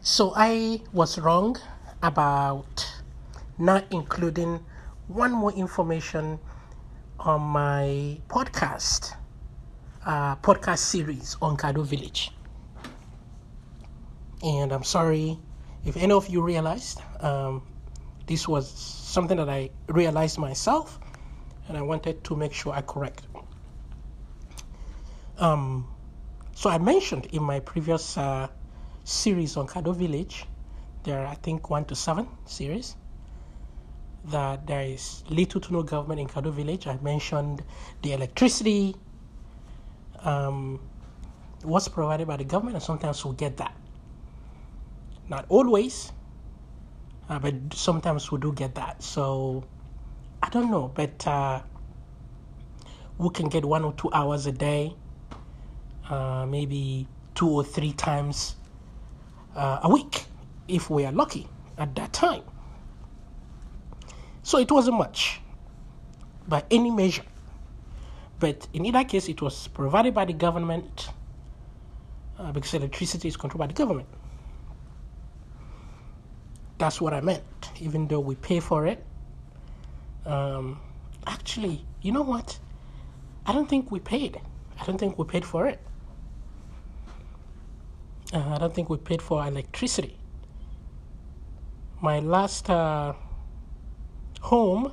So I was wrong about not including one more information on my podcast series on Kado Village. And I'm sorry if any of you realized. This was something that I realized myself, and I wanted to make sure I correct. So I mentioned in my previous series on Kado Village, there are I think 1 to 7 series, that there is little to no government in Kado Village. I mentioned the electricity was provided by the government, and sometimes we get that. Not always, but sometimes we do get that. So I don't know, but we can get 1 or 2 hours a day, maybe 2 or 3 times a week, if we are lucky at that time. So it wasn't much by any measure. But in either case, it was provided by the government because electricity is controlled by the government. That's what I meant, even though we pay for it. Actually, you know what? I don't think we paid. I don't think we paid for it. I don't think we paid for electricity. My last home,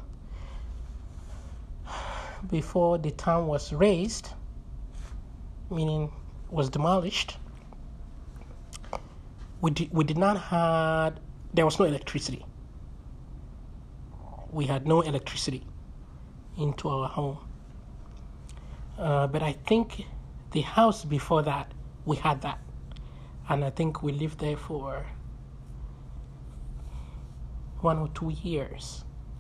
before the town was razed, meaning was demolished, we did not have, there was no electricity. We had no electricity into our home. But I think the house before that, we had that. And I think we lived there for 1 or 2 years.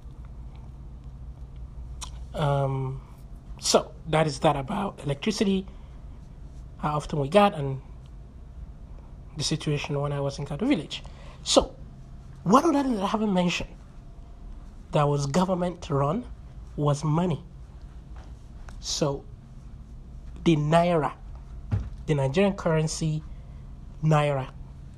So that is that about electricity, how often we got, and the situation when I was in Kado Village. So one of that that I haven't mentioned that was government run was money. So the Naira, the Nigerian currency, Naira,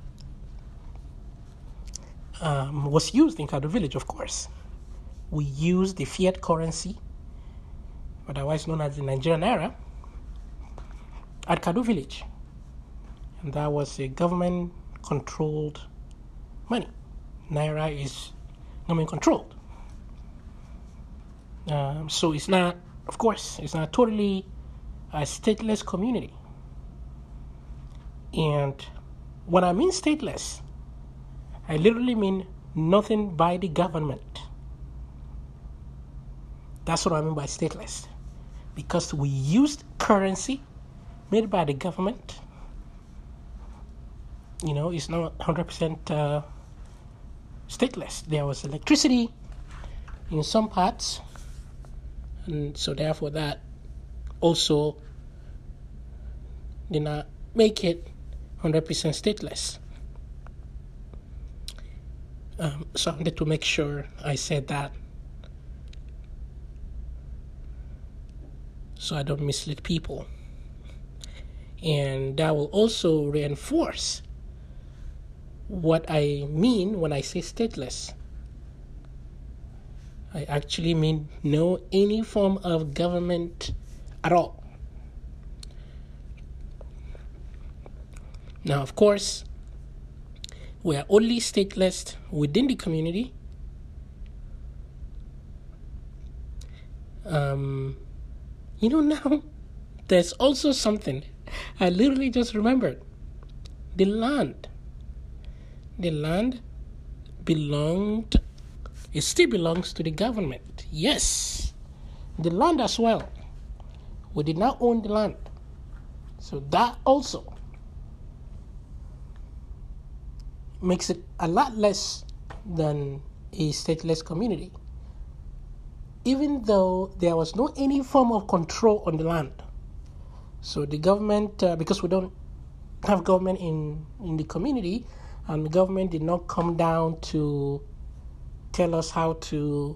was used in Kado Village, of course. We used the fiat currency, otherwise known as the Nigerian Naira, at Kado Village. And that was a government-controlled money. Naira is government-controlled. So it's not, of course, it's not totally a stateless community. And when I mean stateless, I literally mean nothing by the government. That's what I mean by stateless. Because we used currency made by the government. You know, it's not 100% stateless. There was electricity in some parts. And so therefore that also did not make it 100% stateless. So I wanted to make sure I said that so I don't mislead people. And that will also reinforce what I mean when I say stateless. I actually mean no any form of government at all. Now, of course, we are only stateless within the community. Now, there's also something I literally just remembered. The land. The land it still belongs to the government. Yes, the land as well. We did not own the land. So that also makes it a lot less than a stateless community. Even though there was no any form of control on the land. So the government, because we don't have government in the community, and the government did not come down to tell us how to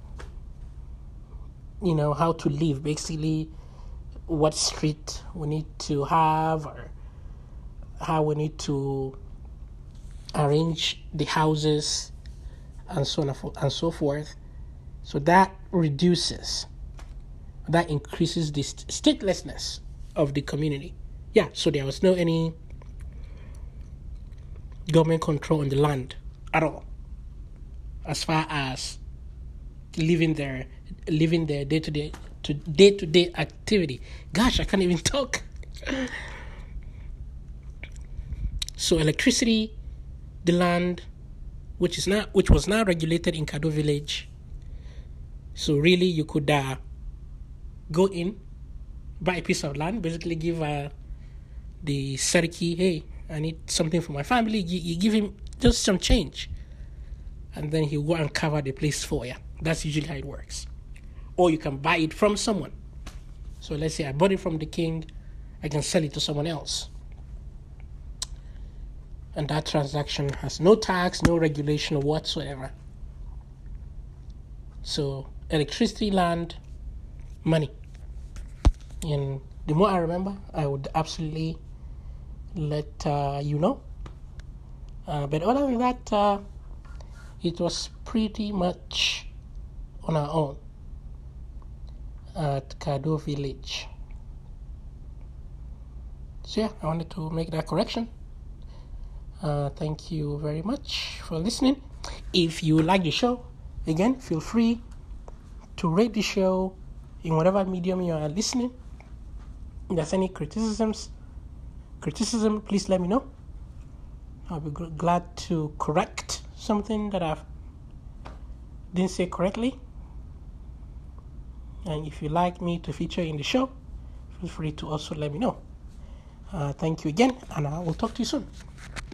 live, basically what street we need to have or how we need to arrange the houses and so on and so forth. So that increases the statelessness of the community. Yeah, so there was no any government control on the land at all, as far as living their day-to-day activity. Gosh, I can't even talk. So electricity, the land, which was now regulated in Kado village. So really, you could go in, buy a piece of land, basically give the Sariki, hey, I need something for my family. You give him just some change, and then he'll go and cover the place for you. That's usually how it works. Or you can buy it from someone. So let's say I bought it from the king, I can sell it to someone else. And that transaction has no tax, no regulation whatsoever. So electricity, land, money. And the more I remember, I would absolutely let you know. But other than that, it was pretty much on our own at Kado village. So yeah, I wanted to make that correction. Thank you very much for listening. If you like the show, again, feel free to rate the show in whatever medium you are listening. If there's any criticism, please let me know. I'll be glad to correct something that I didn't say correctly. And if you'd like me to feature in the show, feel free to also let me know. Thank you again, and I will talk to you soon.